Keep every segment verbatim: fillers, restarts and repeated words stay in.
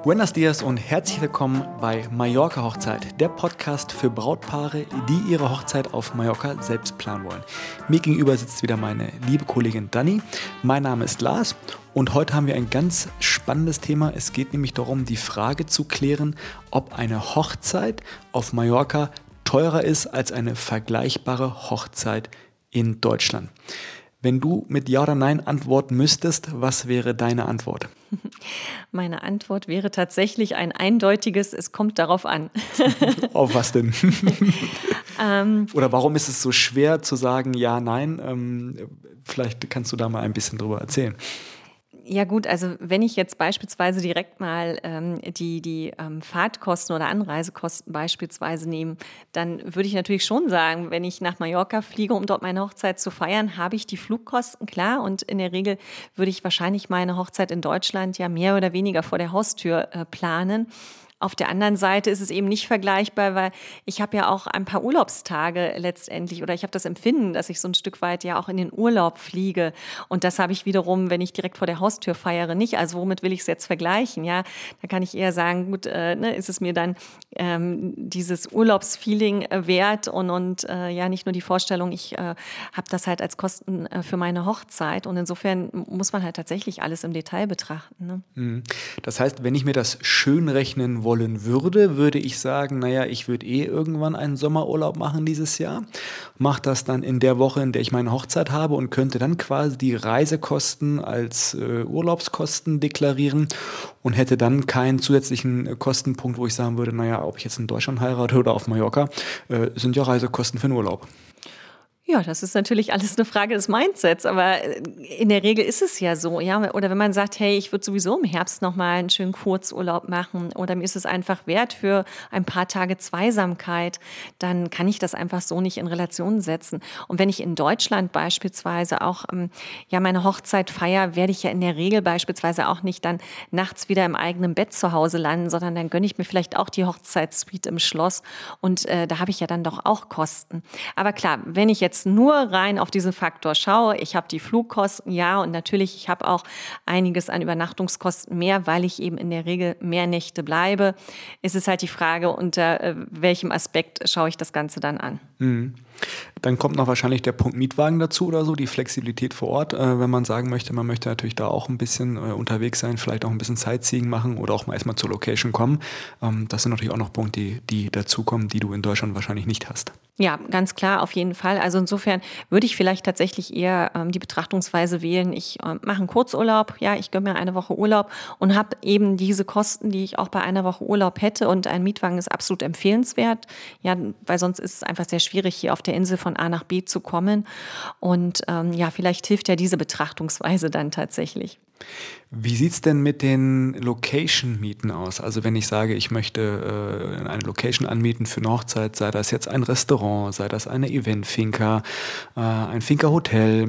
Buenos dias und herzlich willkommen bei Mallorca Hochzeit, der Podcast für Brautpaare, die ihre Hochzeit auf Mallorca selbst planen wollen. Mir gegenüber sitzt wieder meine liebe Kollegin Dani. Mein Name ist Lars und heute haben wir ein ganz spannendes Thema. Es geht nämlich darum, die Frage zu klären, ob eine Hochzeit auf Mallorca teurer ist als eine vergleichbare Hochzeit in Deutschland. Wenn du mit Ja oder Nein antworten müsstest, was wäre deine Antwort? Meine Antwort wäre tatsächlich ein eindeutiges, es kommt darauf an. Auf was denn? ähm, Oder warum ist es so schwer zu sagen Ja, Nein? Ähm, vielleicht kannst du da mal ein bisschen drüber erzählen. Ja gut, also wenn ich jetzt beispielsweise direkt mal ähm, die, die ähm, Fahrtkosten oder Anreisekosten beispielsweise nehme, dann würde ich natürlich schon sagen, wenn ich nach Mallorca fliege, um dort meine Hochzeit zu feiern, habe ich die Flugkosten, klar. Und in der Regel würde ich wahrscheinlich meine Hochzeit in Deutschland ja mehr oder weniger vor der Haustür äh, planen. Auf der anderen Seite ist es eben nicht vergleichbar, weil ich habe ja auch ein paar Urlaubstage letztendlich oder ich habe das Empfinden, dass ich so ein Stück weit ja auch in den Urlaub fliege. Und das habe ich wiederum, wenn ich direkt vor der Haustür feiere, nicht. Also womit will ich es jetzt vergleichen? Ja, da kann ich eher sagen, gut, äh, ne, ist es mir dann ähm, dieses Urlaubsfeeling äh, wert und, und äh, ja nicht nur die Vorstellung, ich äh, habe das halt als Kosten äh, für meine Hochzeit. Und insofern muss man halt tatsächlich alles im Detail betrachten. Ne? Das heißt, wenn ich mir das schön rechnen wollen würde, würde ich sagen, naja, ich würde eh irgendwann einen Sommerurlaub machen dieses Jahr, mache das dann in der Woche, in der ich meine Hochzeit habe und könnte dann quasi die Reisekosten als äh, Urlaubskosten deklarieren und hätte dann keinen zusätzlichen Kostenpunkt, wo ich sagen würde, naja, ob ich jetzt in Deutschland heirate oder auf Mallorca, äh, sind ja Reisekosten für den Urlaub. Ja, das ist natürlich alles eine Frage des Mindsets, aber in der Regel ist es ja so, ja. Oder wenn man sagt, hey, ich würde sowieso im Herbst nochmal einen schönen Kurzurlaub machen oder mir ist es einfach wert für ein paar Tage Zweisamkeit, dann kann ich das einfach so nicht in Relation setzen. Und wenn ich in Deutschland beispielsweise auch ja meine Hochzeit feiere, werde ich ja in der Regel beispielsweise auch nicht dann nachts wieder im eigenen Bett zu Hause landen, sondern dann gönne ich mir vielleicht auch die Hochzeitssuite im Schloss und äh, da habe ich ja dann doch auch Kosten. Aber klar, wenn ich jetzt nur rein auf diesen Faktor schaue, ich habe die Flugkosten, ja, und natürlich, ich habe auch einiges an Übernachtungskosten mehr, weil ich eben in der Regel mehr Nächte bleibe. Es ist halt die Frage, unter äh, welchem Aspekt schaue ich das Ganze dann an. Mhm. Dann kommt noch wahrscheinlich der Punkt Mietwagen dazu oder so, die Flexibilität vor Ort, äh, wenn man sagen möchte, man möchte natürlich da auch ein bisschen äh, unterwegs sein, vielleicht auch ein bisschen Sightseeing machen oder auch mal erstmal zur Location kommen. Ähm, das sind natürlich auch noch Punkte, die, die dazukommen, die du in Deutschland wahrscheinlich nicht hast. Ja, ganz klar, auf jeden Fall. Also insofern würde ich vielleicht tatsächlich eher ähm, die Betrachtungsweise wählen, ich äh, mache einen Kurzurlaub, ja, ich gönne mir eine Woche Urlaub und habe eben diese Kosten, die ich auch bei einer Woche Urlaub hätte und ein Mietwagen ist absolut empfehlenswert, ja, weil sonst ist es einfach sehr schwierig, hier auf der Insel von A nach B zu kommen und ähm, ja, vielleicht hilft ja diese Betrachtungsweise dann tatsächlich. Wie sieht's denn mit den Location-Mieten aus? Also wenn ich sage, ich möchte äh, eine Location anmieten für eine Hochzeit, sei das jetzt ein Restaurant, sei das eine Event-Finca, äh, ein Finca-Hotel,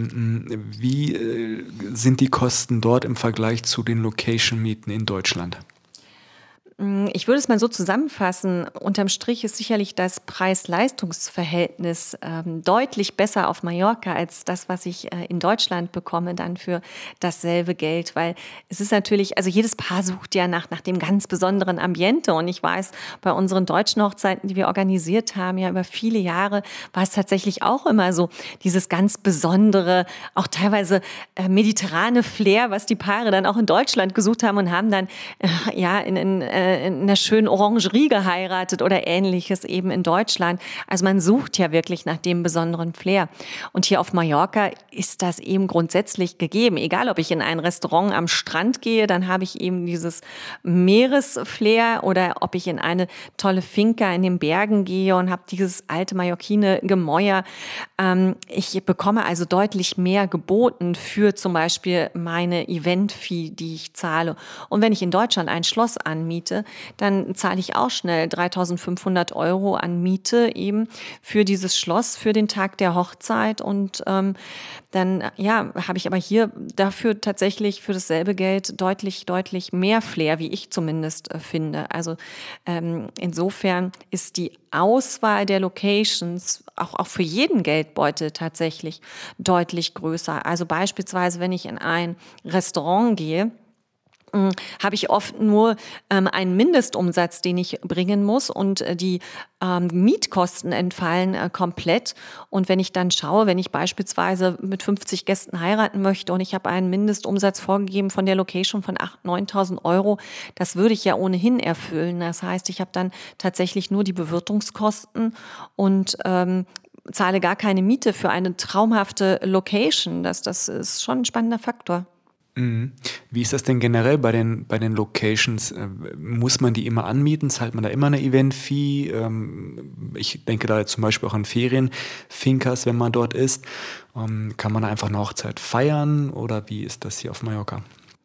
wie äh, sind die Kosten dort im Vergleich zu den Location-Mieten in Deutschland? Ich würde es mal so zusammenfassen. Unterm Strich ist sicherlich das Preis-Leistungs-Verhältnis ähm, deutlich besser auf Mallorca als das, was ich äh, in Deutschland bekomme dann für dasselbe Geld. Weil es ist natürlich, also jedes Paar sucht ja nach, nach dem ganz besonderen Ambiente. Und ich weiß, bei unseren deutschen Hochzeiten, die wir organisiert haben, ja über viele Jahre, war es tatsächlich auch immer so, dieses ganz besondere, auch teilweise äh, mediterrane Flair, was die Paare dann auch in Deutschland gesucht haben und haben dann äh, ja in, in äh, in einer schönen Orangerie geheiratet oder Ähnliches eben in Deutschland. Also man sucht ja wirklich nach dem besonderen Flair. Und hier auf Mallorca ist das eben grundsätzlich gegeben. Egal, ob ich in ein Restaurant am Strand gehe, dann habe ich eben dieses Meeresflair oder ob ich in eine tolle Finca in den Bergen gehe und habe dieses alte Mallorquine-Gemäuer. Ähm, ich bekomme also deutlich mehr geboten für zum Beispiel meine Event-Fee, die ich zahle. Und wenn ich in Deutschland ein Schloss anmiete, dann zahle ich auch schnell dreitausendfünfhundert Euro an Miete eben für dieses Schloss, für den Tag der Hochzeit und ähm, dann ja, habe ich aber hier dafür tatsächlich für dasselbe Geld deutlich, deutlich mehr Flair, wie ich zumindest äh, finde. Also ähm, insofern ist die Auswahl der Locations auch, auch für jeden Geldbeutel tatsächlich deutlich größer. Also beispielsweise, wenn ich in ein Restaurant gehe, habe ich oft nur ähm, einen Mindestumsatz, den ich bringen muss und äh, die ähm, Mietkosten entfallen äh, komplett. Und wenn ich dann schaue, wenn ich beispielsweise mit fünfzig Gästen heiraten möchte und ich habe einen Mindestumsatz vorgegeben von der Location von achttausend, neuntausend Euro, das würde ich ja ohnehin erfüllen. Das heißt, ich habe dann tatsächlich nur die Bewirtungskosten und ähm, zahle gar keine Miete für eine traumhafte Location. Das, das ist schon ein spannender Faktor. Mhm. Wie ist das denn generell bei den, bei den Locations? Äh, Muss man die immer anmieten? Zahlt man da immer eine Event-Fee? Ähm, Ich denke da jetzt zum Beispiel auch an Ferienfinkers, wenn man dort ist. Ähm, Kann man da einfach eine Hochzeit feiern oder wie ist das hier auf Mallorca?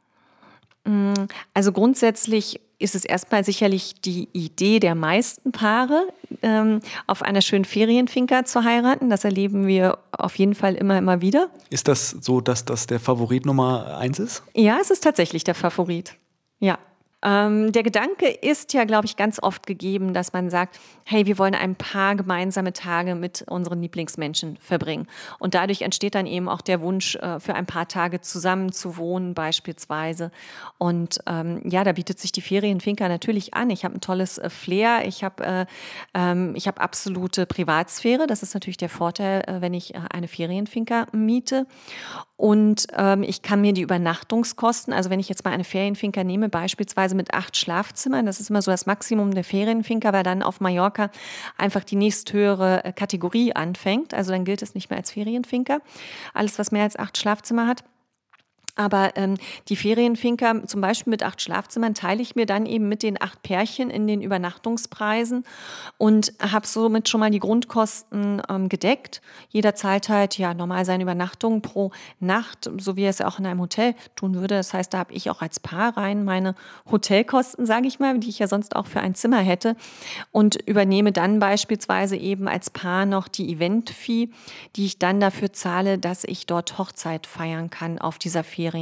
Also grundsätzlich ist es erstmal sicherlich die Idee der meisten Paare, ähm, auf einer schönen Ferienfinca zu heiraten. Das erleben wir auf jeden Fall immer, immer wieder. Ist das so, dass das der Favorit Nummer eins ist? Ja, es ist tatsächlich der Favorit. Ja. Ähm, der Gedanke ist ja, glaube ich, ganz oft gegeben, dass man sagt, hey, wir wollen ein paar gemeinsame Tage mit unseren Lieblingsmenschen verbringen. Und dadurch entsteht dann eben auch der Wunsch, äh, für ein paar Tage zusammen zu wohnen beispielsweise. Und ähm, ja, da bietet sich die Ferienfinca natürlich an. Ich habe ein tolles äh, Flair, ich habe äh, ähm, ich habe absolute Privatsphäre. Das ist natürlich der Vorteil, äh, wenn ich äh, eine Ferienfinca miete. Und ähm, ich kann mir die Übernachtungskosten, also wenn ich jetzt mal eine Ferienfinca nehme, beispielsweise mit acht Schlafzimmern, das ist immer so das Maximum der Ferienfinca, weil dann auf Mallorca einfach die nächsthöhere äh, Kategorie anfängt. Also dann gilt es nicht mehr als Ferienfinca. Alles, was mehr als acht Schlafzimmer hat. Aber ähm, die Ferienfinca zum Beispiel mit acht Schlafzimmern teile ich mir dann eben mit den acht Pärchen in den Übernachtungspreisen und habe somit schon mal die Grundkosten ähm, gedeckt. Jeder zahlt halt ja normal seine Übernachtung pro Nacht, so wie er es auch in einem Hotel tun würde. Das heißt, da habe ich auch als Paar rein meine Hotelkosten, sage ich mal, die ich ja sonst auch für ein Zimmer hätte und übernehme dann beispielsweise eben als Paar noch die Event-Fee, die ich dann dafür zahle, dass ich dort Hochzeit feiern kann auf dieser Ferienfinca.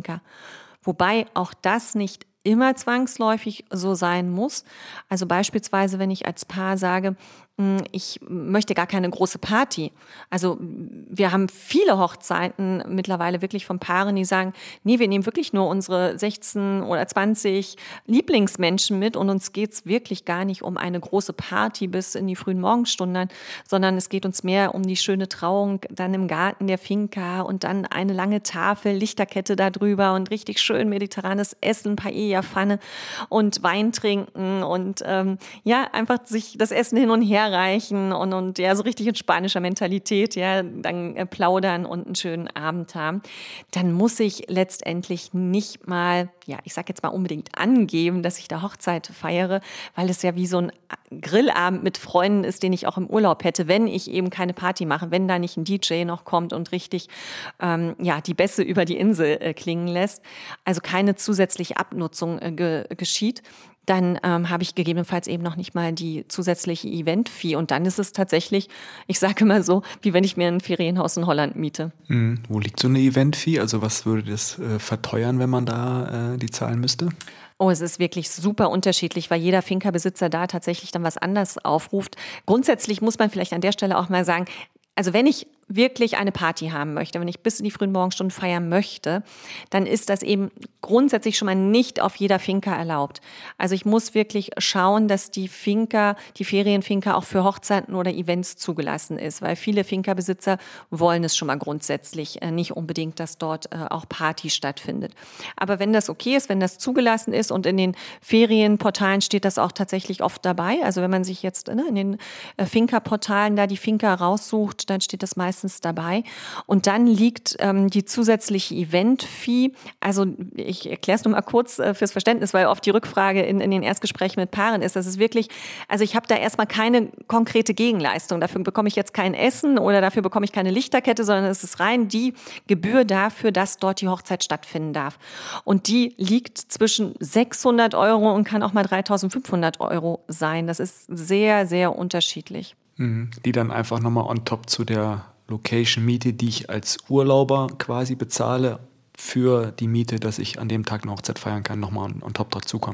Wobei auch das nicht immer zwangsläufig so sein muss. Also beispielsweise, wenn ich als Paar sage, ich möchte gar keine große Party. Also wir haben viele Hochzeiten mittlerweile wirklich von Paaren, die sagen, nee, wir nehmen wirklich nur unsere sechzehn oder zwanzig Lieblingsmenschen mit und uns geht's wirklich gar nicht um eine große Party bis in die frühen Morgenstunden, sondern es geht uns mehr um die schöne Trauung dann im Garten der Finca und dann eine lange Tafel, Lichterkette da drüber und richtig schön mediterranes Essen, Paella-Pfanne und Wein trinken und ähm, ja, einfach sich das Essen hin und her reichen und, und ja, so richtig in spanischer Mentalität, ja, dann äh, plaudern und einen schönen Abend haben, dann muss ich letztendlich nicht mal, ja, ich sag jetzt mal unbedingt angeben, dass ich da Hochzeit feiere, weil es ja wie so ein Grillabend mit Freunden ist, den ich auch im Urlaub hätte, wenn ich eben keine Party mache, wenn da nicht ein D J noch kommt und richtig ähm, ja, die Bässe über die Insel äh, klingen lässt, also keine zusätzliche Abnutzung äh, ge- geschieht. Dann ähm, habe ich gegebenenfalls eben noch nicht mal die zusätzliche Event-Fee. Und dann ist es tatsächlich, ich sage immer so, wie wenn ich mir ein Ferienhaus in Holland miete. Mhm. Wo liegt so eine Event-Fee? Also was würde das äh, verteuern, wenn man da äh, die zahlen müsste? Oh, es ist wirklich super unterschiedlich, weil jeder Finca-Besitzer da tatsächlich dann was anderes aufruft. Grundsätzlich muss man vielleicht an der Stelle auch mal sagen, also wenn ich wirklich eine Party haben möchte, wenn ich bis in die frühen Morgenstunden feiern möchte, dann ist das eben grundsätzlich schon mal nicht auf jeder Finca erlaubt. Also ich muss wirklich schauen, dass die Finca, die Ferienfinca auch für Hochzeiten oder Events zugelassen ist, weil viele Finca-Besitzer wollen es schon mal grundsätzlich nicht unbedingt, dass dort auch Party stattfindet. Aber wenn das okay ist, wenn das zugelassen ist und in den Ferienportalen steht das auch tatsächlich oft dabei, also wenn man sich jetzt in den Finca-Portalen da die Finca raussucht, dann steht das meistens dabei. Und dann liegt ähm, die zusätzliche Event-Fee, also ich erkläre es nur mal kurz äh, fürs Verständnis, weil oft die Rückfrage in, in den Erstgesprächen mit Paaren ist, das ist wirklich, also ich habe da erstmal keine konkrete Gegenleistung, dafür bekomme ich jetzt kein Essen oder dafür bekomme ich keine Lichterkette, sondern es ist rein die Gebühr dafür, dass dort die Hochzeit stattfinden darf. Und die liegt zwischen sechshundert Euro und kann auch mal dreitausendfünfhundert Euro sein. Das ist sehr, sehr unterschiedlich. Mhm. Die dann einfach nochmal on top zu der Location-Miete, die ich als Urlauber quasi bezahle, für die Miete, dass ich an dem Tag eine Hochzeit feiern kann, nochmal on, on top dazu kommt.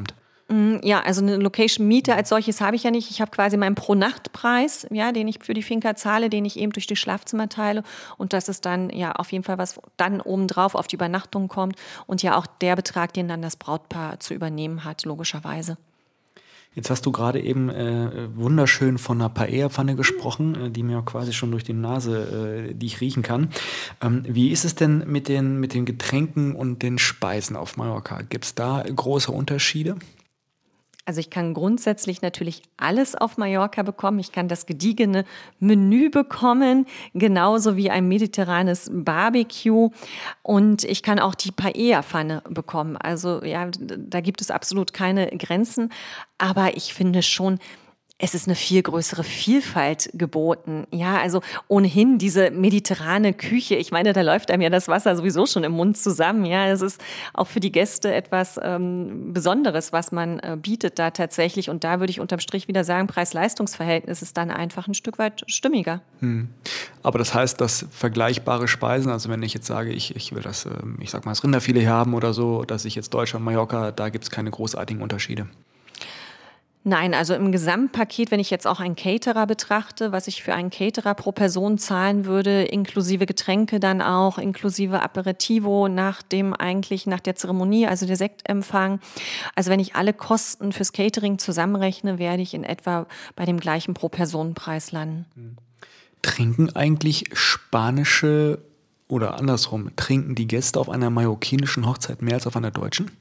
Ja, also eine Location-Miete als solches habe ich ja nicht. Ich habe quasi meinen Pro-Nacht-Preis, ja, den ich für die Finca zahle, den ich eben durch die Schlafzimmer teile. Und das ist dann ja auf jeden Fall was dann obendrauf auf die Übernachtung kommt und ja auch der Betrag, den dann das Brautpaar zu übernehmen hat, logischerweise. Jetzt hast du gerade eben äh, wunderschön von einer Paella-Pfanne gesprochen, äh, die mir quasi schon durch die Nase, äh, die ich riechen kann. Ähm, wie ist es denn mit den, mit den Getränken und den Speisen auf Mallorca? Gibt es da große Unterschiede? Also ich kann grundsätzlich natürlich alles auf Mallorca bekommen. Ich kann das gediegene Menü bekommen, genauso wie ein mediterranes Barbecue. Und ich kann auch die Paella-Pfanne bekommen. Also ja, da gibt es absolut keine Grenzen. Aber ich finde schon, es ist eine viel größere Vielfalt geboten. Ja, also ohnehin diese mediterrane Küche. Ich meine, da läuft einem ja das Wasser sowieso schon im Mund zusammen. Ja, es ist auch für die Gäste etwas ähm, Besonderes, was man äh, bietet da tatsächlich. Und da würde ich unterm Strich wieder sagen, Preis-Leistungs-Verhältnis ist dann einfach ein Stück weit stimmiger. Hm. Aber das heißt, dass vergleichbare Speisen, also wenn ich jetzt sage, ich, ich will das, ich sag mal, das Rinderfilet haben oder so, dass ich jetzt Deutschland, Mallorca, da gibt es keine großartigen Unterschiede. Nein, also im Gesamtpaket, wenn ich jetzt auch einen Caterer betrachte, was ich für einen Caterer pro Person zahlen würde, inklusive Getränke dann auch, inklusive Aperitivo nach dem eigentlich, nach der Zeremonie, also der Sektempfang. Also wenn ich alle Kosten fürs Catering zusammenrechne, werde ich in etwa bei dem gleichen Pro-Personen-Preis landen. Trinken eigentlich spanische oder andersrum, trinken die Gäste auf einer mallorquinischen Hochzeit mehr als auf einer deutschen?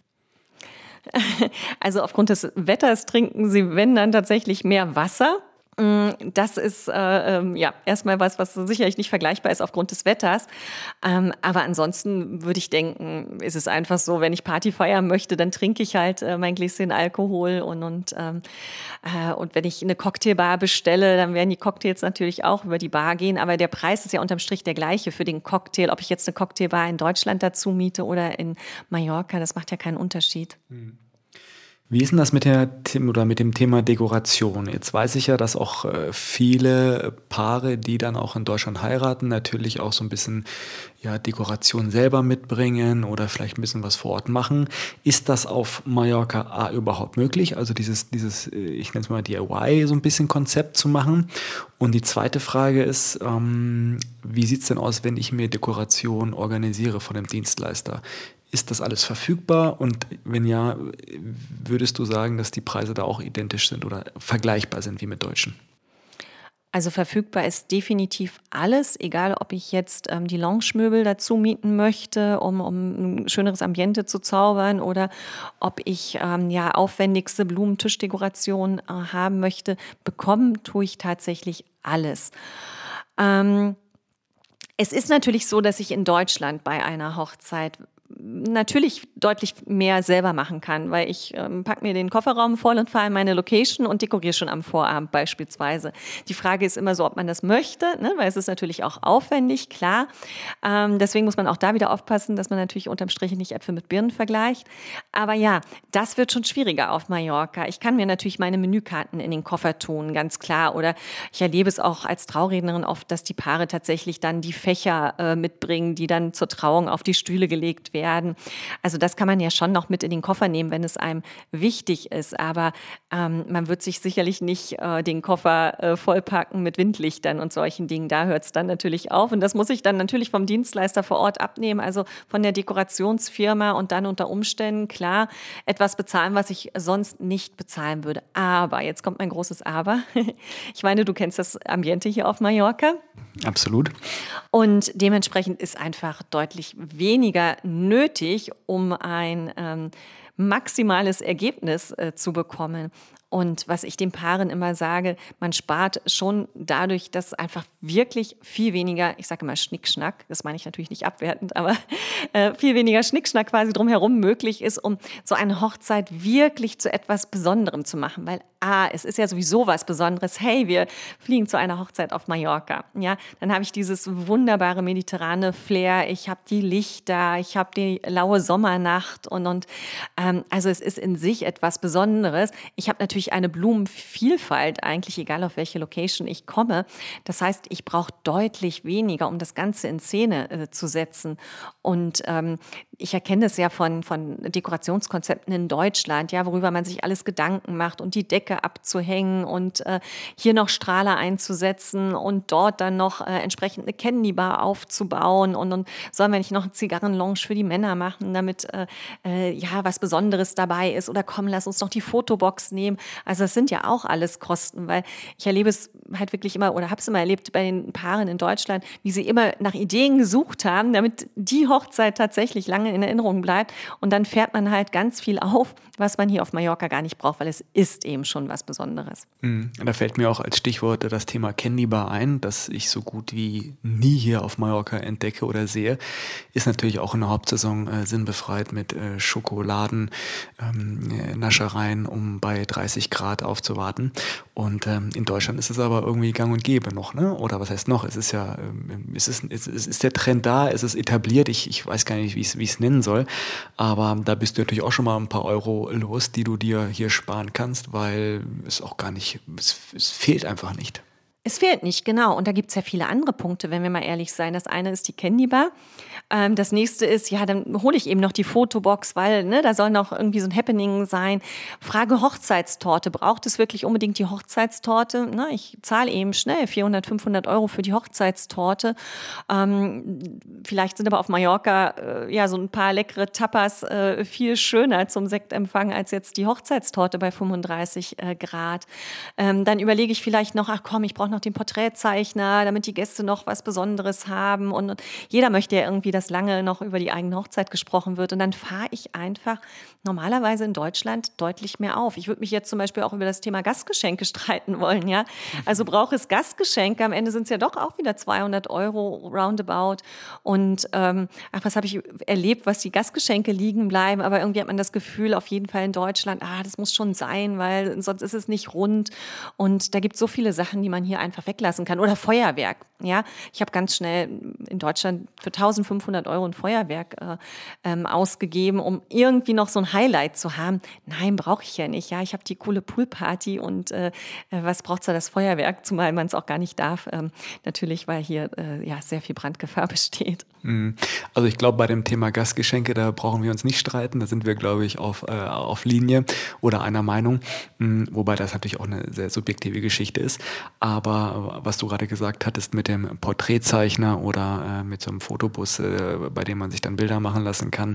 Also aufgrund des Wetters trinken sie, wenn dann tatsächlich mehr Wasser. Das ist äh, ähm, ja erstmal was, was sicherlich nicht vergleichbar ist aufgrund des Wetters. Ähm, aber ansonsten würde ich denken, ist es einfach so, wenn ich Party feiern möchte, dann trinke ich halt äh, mein Gläschen Alkohol und und ähm, äh, und wenn ich eine Cocktailbar bestelle, dann werden die Cocktails natürlich auch über die Bar gehen. Aber der Preis ist ja unterm Strich der gleiche für den Cocktail, ob ich jetzt eine Cocktailbar in Deutschland dazu miete oder in Mallorca. Das macht ja keinen Unterschied. Mhm. Wie ist denn das mit der oder mit dem Thema Dekoration? Jetzt weiß ich ja, dass auch viele Paare, die dann auch in Deutschland heiraten, natürlich auch so ein bisschen ja, Dekoration selber mitbringen oder vielleicht ein bisschen was vor Ort machen. Ist das auf Mallorca A überhaupt möglich? Also dieses, dieses, ich nenne es mal D I Y, so ein bisschen Konzept zu machen. Und die zweite Frage ist, ähm, wie sieht es denn aus, wenn ich mir Dekoration organisiere von einem Dienstleister? Ist das alles verfügbar? Und wenn ja, würdest du sagen, dass die Preise da auch identisch sind oder vergleichbar sind wie mit deutschen? Also verfügbar ist definitiv alles, egal ob ich jetzt ähm, die Lounge-Möbel dazu mieten möchte, um, um ein schöneres Ambiente zu zaubern oder ob ich ähm, ja aufwendigste Blumentischdekoration äh, haben möchte. Bekommen tue ich tatsächlich alles. Ähm, es ist natürlich so, dass ich in Deutschland bei einer Hochzeit natürlich deutlich mehr selber machen kann, weil ich ähm, packe mir den Kofferraum voll und fahre in meine Location und dekoriere schon am Vorabend beispielsweise. Die Frage ist immer so, ob man das möchte, ne? Weil es ist natürlich auch aufwendig, klar. Ähm, deswegen muss man auch da wieder aufpassen, dass man natürlich unterm Strich nicht Äpfel mit Birnen vergleicht. Aber ja, das wird schon schwieriger auf Mallorca. Ich kann mir natürlich meine Menükarten in den Koffer tun, ganz klar. Oder ich erlebe es auch als Traurednerin oft, dass die Paare tatsächlich dann die Fächer äh, mitbringen, die dann zur Trauung auf die Stühle gelegt werden. werden. Also das kann man ja schon noch mit in den Koffer nehmen, wenn es einem wichtig ist. Aber ähm, man wird sich sicherlich nicht äh, den Koffer äh, vollpacken mit Windlichtern und solchen Dingen. Da hört es dann natürlich auf. Und das muss ich dann natürlich vom Dienstleister vor Ort abnehmen, also von der Dekorationsfirma und dann unter Umständen, klar, etwas bezahlen, was ich sonst nicht bezahlen würde. Aber, jetzt kommt mein großes Aber. Ich meine, du kennst das Ambiente hier auf Mallorca. Absolut. Und dementsprechend ist einfach deutlich weniger nötig, um ein ähm, maximales Ergebnis äh, zu bekommen. Und was ich den Paaren immer sage, man spart schon dadurch, dass einfach wirklich viel weniger, ich sage immer Schnickschnack, das meine ich natürlich nicht abwertend, aber äh, viel weniger Schnickschnack quasi drumherum möglich ist, um so eine Hochzeit wirklich zu etwas Besonderem zu machen. Weil A, es ist ja sowieso was Besonderes. Hey, wir fliegen zu einer Hochzeit auf Mallorca. Ja, dann habe ich dieses wunderbare mediterrane Flair, ich habe die Lichter, ich habe die laue Sommernacht und, und ähm, also es ist in sich etwas Besonderes. Ich habe natürlich eine Blumenvielfalt, eigentlich egal auf welche Location ich komme. Das heißt, ich brauche deutlich weniger, um das Ganze in Szene äh, zu setzen. Und ähm, Ich erkenne das ja von, von Dekorationskonzepten in Deutschland, ja, worüber man sich alles Gedanken macht und die Decke abzuhängen und äh, hier noch Strahler einzusetzen und dort dann noch äh, entsprechend eine Candy Bar aufzubauen und, und sollen wir nicht noch eine Zigarrenlounge für die Männer machen, damit äh, äh, ja was Besonderes dabei ist oder komm, lass uns noch die Fotobox nehmen. Also das sind ja auch alles Kosten, weil ich erlebe es halt wirklich immer oder habe es immer erlebt bei den Paaren in Deutschland, wie sie immer nach Ideen gesucht haben, damit die Hochzeit tatsächlich lange in Erinnerung bleibt. Und dann fährt man halt ganz viel auf, was man hier auf Mallorca gar nicht braucht, weil es ist eben schon was Besonderes. Mhm. Da fällt mir auch als Stichwort das Thema Candy Bar ein, das ich so gut wie nie hier auf Mallorca entdecke oder sehe. Ist natürlich auch in der Hauptsaison äh, sinnbefreit mit äh, Schokoladen, ähm, Naschereien, um bei dreißig Grad aufzuwarten. Und ähm, in Deutschland ist es aber irgendwie gang und gäbe noch, ne? Oder was heißt noch? Es ist ja, ähm, es ist, es ist, ist der Trend da, es ist etabliert. Ich, ich weiß gar nicht, wie ich es nennen soll. Aber da bist du natürlich auch schon mal ein paar Euro los, die du dir hier sparen kannst, weil es auch gar nicht, es, es fehlt einfach nicht. Es fehlt nicht, genau. Und da gibt es ja viele andere Punkte, wenn wir mal ehrlich sein. Das eine ist die Candy Bar. Ähm, das nächste ist, ja, dann hole ich eben noch die Fotobox, weil ne, da soll noch irgendwie so ein Happening sein. Frage Hochzeitstorte. Braucht es wirklich unbedingt die Hochzeitstorte? Ne, ich zahle eben schnell vierhundert, fünfhundert Euro für die Hochzeitstorte. Ähm, vielleicht sind aber auf Mallorca äh, ja so ein paar leckere Tapas äh, viel schöner zum Sektempfang als jetzt die Hochzeitstorte bei fünfunddreißig äh, Grad. Ähm, dann überlege ich vielleicht noch, ach komm, ich brauche noch den Porträtzeichner, damit die Gäste noch was Besonderes haben. Und, und jeder möchte ja irgendwie, dass lange noch über die eigene Hochzeit gesprochen wird. Und dann fahre ich einfach normalerweise in Deutschland deutlich mehr auf. Ich würde mich jetzt zum Beispiel auch über das Thema Gastgeschenke streiten wollen. Ja? Also brauche es Gastgeschenke. Am Ende sind es ja doch auch wieder zweihundert Euro roundabout. Und ähm, ach, was habe ich erlebt, was die Gastgeschenke liegen bleiben. Aber irgendwie hat man das Gefühl, auf jeden Fall in Deutschland, ah, das muss schon sein, weil sonst ist es nicht rund. Und da gibt es so viele Sachen, die man hier einfach weglassen kann. Oder Feuerwerk. Ja, ich habe ganz schnell in Deutschland für eintausendfünfhundert Euro ein Feuerwerk äh, ähm, ausgegeben, um irgendwie noch so ein Highlight zu haben. Nein, brauche ich ja nicht. Ja, ich habe die coole Poolparty und äh, was braucht da das Feuerwerk, zumal man es auch gar nicht darf. Ähm, natürlich, weil hier äh, ja sehr viel Brandgefahr besteht. Also ich glaube, bei dem Thema Gastgeschenke, da brauchen wir uns nicht streiten. Da sind wir, glaube ich, auf, äh, auf Linie oder einer Meinung. Mhm. Wobei das natürlich auch eine sehr subjektive Geschichte ist. Aber was du gerade gesagt hattest mit dem Porträtzeichner oder äh, mit so einem Fotobus, äh, bei dem man sich dann Bilder machen lassen kann,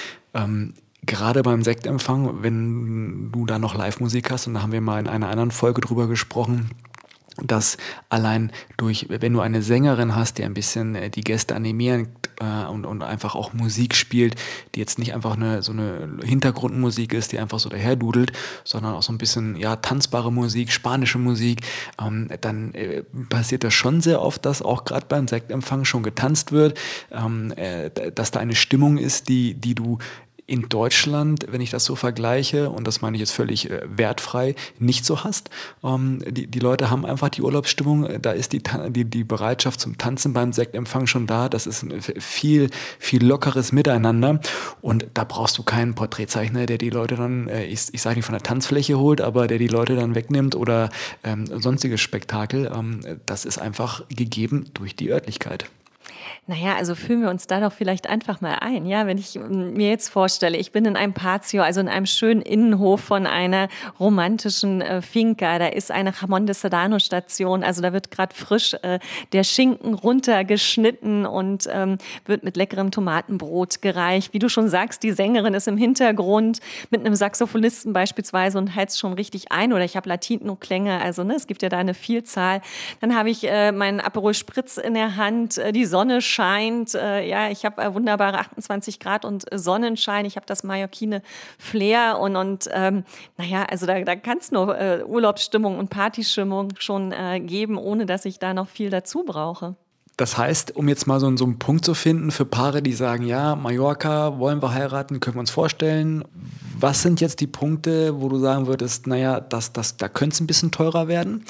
ähm, gerade beim Sektempfang, wenn du da noch Live-Musik hast, und da haben wir mal in einer anderen Folge drüber gesprochen, dass allein durch, wenn du eine Sängerin hast, die ein bisschen äh, die Gäste animieren äh, und, und einfach auch Musik spielt, die jetzt nicht einfach eine so eine Hintergrundmusik ist, die einfach so daherdudelt, sondern auch so ein bisschen ja tanzbare Musik, spanische Musik, ähm, dann äh, passiert das schon sehr oft, dass auch gerade beim Sektempfang schon getanzt wird, ähm, äh, dass da eine Stimmung ist, die, die du in Deutschland, wenn ich das so vergleiche, und das meine ich jetzt völlig äh, wertfrei, nicht so hast. Ähm, die, die Leute haben einfach die Urlaubsstimmung, da ist die, die, die Bereitschaft zum Tanzen beim Sektempfang schon da, das ist ein viel, viel lockeres Miteinander, und da brauchst du keinen Porträtzeichner, der die Leute dann, äh, ich, ich sage nicht von der Tanzfläche holt, aber der die Leute dann wegnimmt oder ähm, sonstiges Spektakel. Ähm, das ist einfach gegeben durch die Örtlichkeit. Naja, also fühlen wir uns da doch vielleicht einfach mal ein. Ja, wenn ich mir jetzt vorstelle, ich bin in einem Patio, also in einem schönen Innenhof von einer romantischen äh, Finca. Da ist eine Jamón de Serrano Station. Also da wird gerade frisch äh, der Schinken runtergeschnitten und ähm, wird mit leckerem Tomatenbrot gereicht. Wie du schon sagst, die Sängerin ist im Hintergrund mit einem Saxophonisten beispielsweise und heizt schon richtig ein. Oder ich habe Latino-Klänge. Also ne, es gibt ja da eine Vielzahl. Dann habe ich äh, meinen Aperol Spritz in der Hand. Äh, die Sonne scheint, äh, ja, ich habe äh, wunderbare achtundzwanzig Grad und äh, Sonnenschein, ich habe das Mallorquine Flair und, und ähm, naja, also da, da kann es nur äh, Urlaubsstimmung und Partystimmung schon äh, geben, ohne dass ich da noch viel dazu brauche. Das heißt, um jetzt mal so, so einen Punkt zu finden für Paare, die sagen, ja, Mallorca, wollen wir heiraten, können wir uns vorstellen. Was sind jetzt die Punkte, wo du sagen würdest, naja, das, das, da könnte es ein bisschen teurer werden?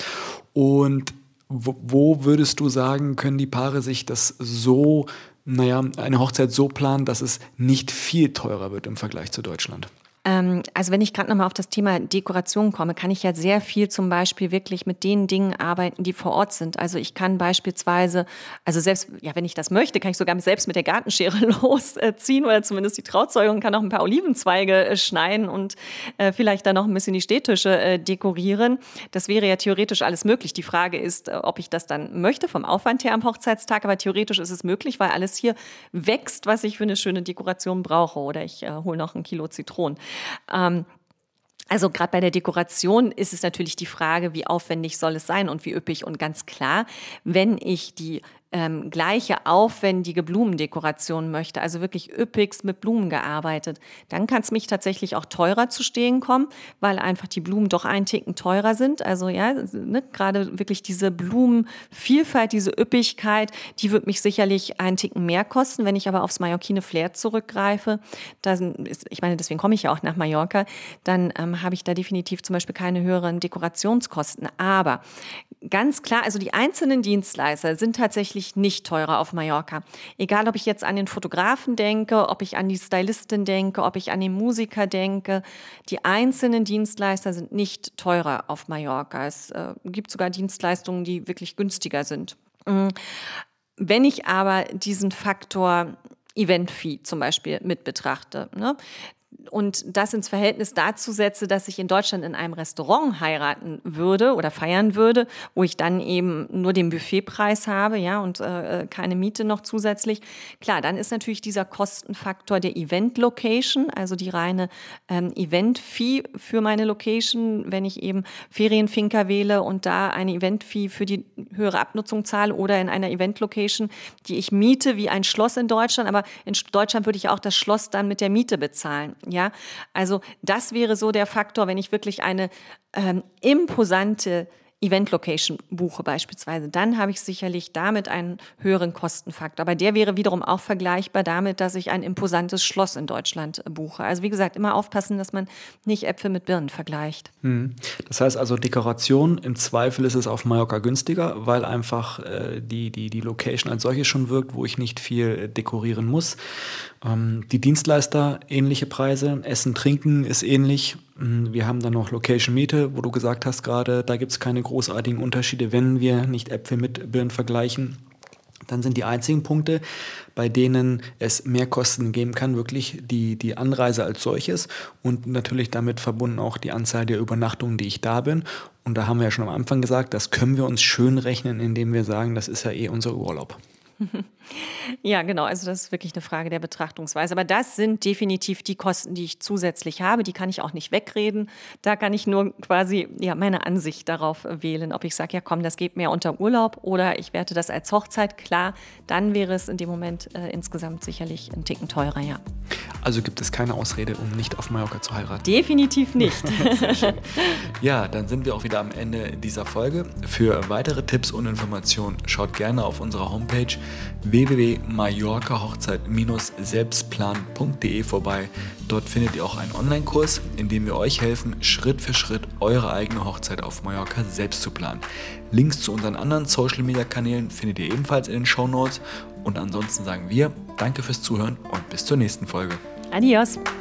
Und Wo, wo würdest du sagen, können die Paare sich das so, naja, eine Hochzeit so planen, dass es nicht viel teurer wird im Vergleich zu Deutschland? Ähm, also wenn ich gerade nochmal auf das Thema Dekoration komme, kann ich ja sehr viel zum Beispiel wirklich mit den Dingen arbeiten, die vor Ort sind. Also ich kann beispielsweise, also selbst, ja, wenn ich das möchte, kann ich sogar selbst mit der Gartenschere losziehen oder zumindest die Trauzeugung, kann auch ein paar Olivenzweige schneiden und äh, vielleicht dann noch ein bisschen die Stehtische äh, dekorieren. Das wäre ja theoretisch alles möglich. Die Frage ist, äh, ob ich das dann möchte vom Aufwand her am Hochzeitstag, aber theoretisch ist es möglich, weil alles hier wächst, was ich für eine schöne Dekoration brauche. Oder ich äh, hole noch ein Kilo Zitronen. Ähm, Also gerade bei der Dekoration ist es natürlich die Frage, wie aufwendig soll es sein und wie üppig. Und ganz klar, wenn ich die ähm, gleiche aufwendige Blumendekoration möchte, also wirklich üppigst mit Blumen gearbeitet, dann kann es mich tatsächlich auch teurer zu stehen kommen, weil einfach die Blumen doch einen Ticken teurer sind. Also ja, ne, gerade wirklich diese Blumenvielfalt, diese Üppigkeit, die wird mich sicherlich einen Ticken mehr kosten. Wenn ich aber aufs Mallorquine Flair zurückgreife, dann ist, ich meine, deswegen komme ich ja auch nach Mallorca, dann ähm, habe ich da definitiv zum Beispiel keine höheren Dekorationskosten. Aber ganz klar, also die einzelnen Dienstleister sind tatsächlich nicht teurer auf Mallorca. Egal, ob ich jetzt an den Fotografen denke, ob ich an die Stylistin denke, ob ich an den Musiker denke. Die einzelnen Dienstleister sind nicht teurer auf Mallorca. Es äh, gibt sogar Dienstleistungen, die wirklich günstiger sind. Wenn ich aber diesen Faktor Event-Fee zum Beispiel mit betrachte, ne, und das ins Verhältnis dazu setze, dass ich in Deutschland in einem Restaurant heiraten würde oder feiern würde, wo ich dann eben nur den Buffetpreis habe, ja, und äh, keine Miete noch zusätzlich. Klar, dann ist natürlich dieser Kostenfaktor der Event-Location, also die reine ähm, Event-Fee für meine Location, wenn ich eben Ferienfinca wähle und da eine Event-Fee für die höhere Abnutzung zahle oder in einer Event-Location, die ich miete wie ein Schloss in Deutschland, aber in Deutschland würde ich auch das Schloss dann mit der Miete bezahlen. Ja, also das wäre so der Faktor, wenn ich wirklich eine ähm, imposante Event-Location buche beispielsweise, dann habe ich sicherlich damit einen höheren Kostenfaktor. Aber der wäre wiederum auch vergleichbar damit, dass ich ein imposantes Schloss in Deutschland buche. Also wie gesagt, immer aufpassen, dass man nicht Äpfel mit Birnen vergleicht. Das heißt also Dekoration, im Zweifel ist es auf Mallorca günstiger, weil einfach äh, die, die, die Location als solche schon wirkt, wo ich nicht viel dekorieren muss. Ähm, die Dienstleister, ähnliche Preise, Essen, Trinken ist ähnlich. Wir haben dann noch Location-Miete, wo du gesagt hast gerade, da gibt es keine großartigen Unterschiede, wenn wir nicht Äpfel mit Birnen vergleichen. Dann sind die einzigen Punkte, bei denen es mehr Kosten geben kann, wirklich die, die Anreise als solches und natürlich damit verbunden auch die Anzahl der Übernachtungen, die ich da bin. Und da haben wir ja schon am Anfang gesagt, das können wir uns schön rechnen, indem wir sagen, das ist ja eh unser Urlaub. Ja, genau. Also das ist wirklich eine Frage der Betrachtungsweise. Aber das sind definitiv die Kosten, die ich zusätzlich habe. Die kann ich auch nicht wegreden. Da kann ich nur quasi ja, meine Ansicht darauf wählen, ob ich sage, ja komm, das geht mehr unter Urlaub oder ich werte das als Hochzeit. Klar, dann wäre es in dem Moment äh, insgesamt sicherlich ein Ticken teurer, ja. Also gibt es keine Ausrede, um nicht auf Mallorca zu heiraten? Definitiv nicht. Sehr schön. Ja, dann sind wir auch wieder am Ende dieser Folge. Für weitere Tipps und Informationen schaut gerne auf unserer Homepage w w w punkt mallorca hochzeit selbstplan punkt de vorbei. Dort findet ihr auch einen Online-Kurs, in dem wir euch helfen, Schritt für Schritt eure eigene Hochzeit auf Mallorca selbst zu planen. Links zu unseren anderen Social-Media-Kanälen findet ihr ebenfalls in den Shownotes. Und ansonsten sagen wir Danke fürs Zuhören und bis zur nächsten Folge. Adios.